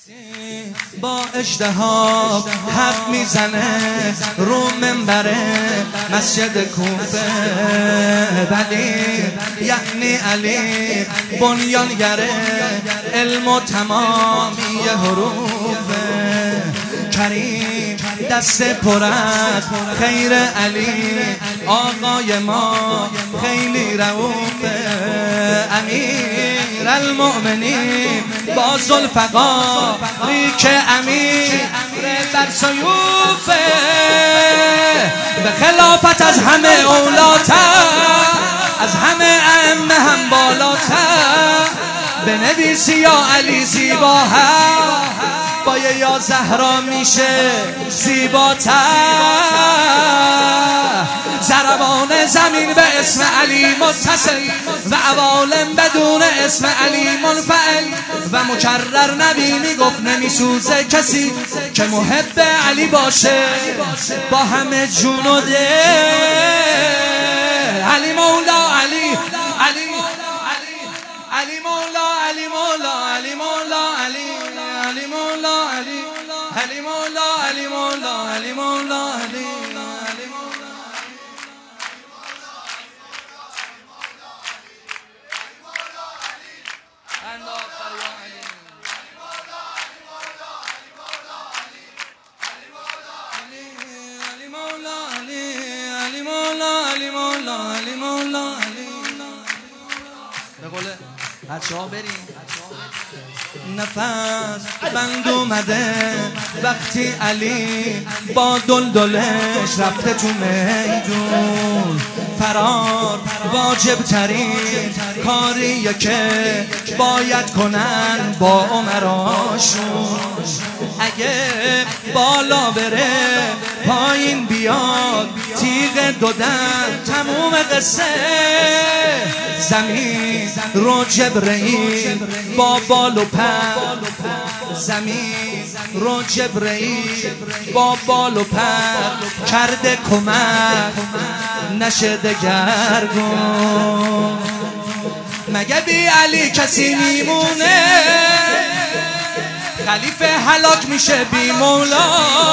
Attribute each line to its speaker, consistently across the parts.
Speaker 1: با اجتهاد حرف میزنه رو منبر مسجد کوفه، ولی یعنی علی بنیانگره علم و تمامی حروف. کریم دست پر از خیر علی، آقای ما خیلی رؤوفه. امیر المؤمنین با ذوالفقاری که امیر بر سیوفه، به خلافت از همه اولاتر، از همه ائمه هم بالاتر. بنویسی یا علی زیباها، با یا زهرا میشه زیباتر. ضربان زمین به اسم علی متصل و عوالم بدون اسم علی منفعل، و مکرر نبی میگفت نمیسوزه کسی که محب علی باشه با همه جون و دل. علی مولا علی، علی علی مولا، علی مولا، علی مولا، علی علی مولا، علی علی مولا، علی مولا، علی مولا، علی علی مولا. بچه ها بریم. نفس بند اومده وقتی علی با دلدلش رفته تو میدون. فرار واجب ترین کاریه که باید کنن با عمراشون. اگه بالا بره پایین بیاد تیغ دودن تموم قصه. زمین رو جبرئیل با بال و پر، زمین رو جبرئیل با بال و پر کرده کمک نشه دگرگون. مگه بی علی کسی میمونه؟ خلیفه هلاک میشه بی مولا،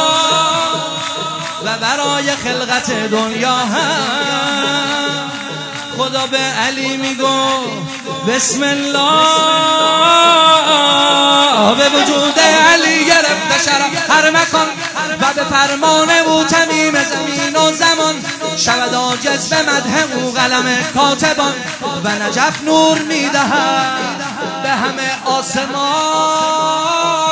Speaker 1: و برای خلقت دنیا هم خدا به علی میگو بسم الله. به وجود علی گرفته شرف هر مکان، و به فرمان او تمیم زمین و زمان. شود عاجز به مدح او قلم کاتبان، و نجف نور میدهد به همه آسمان.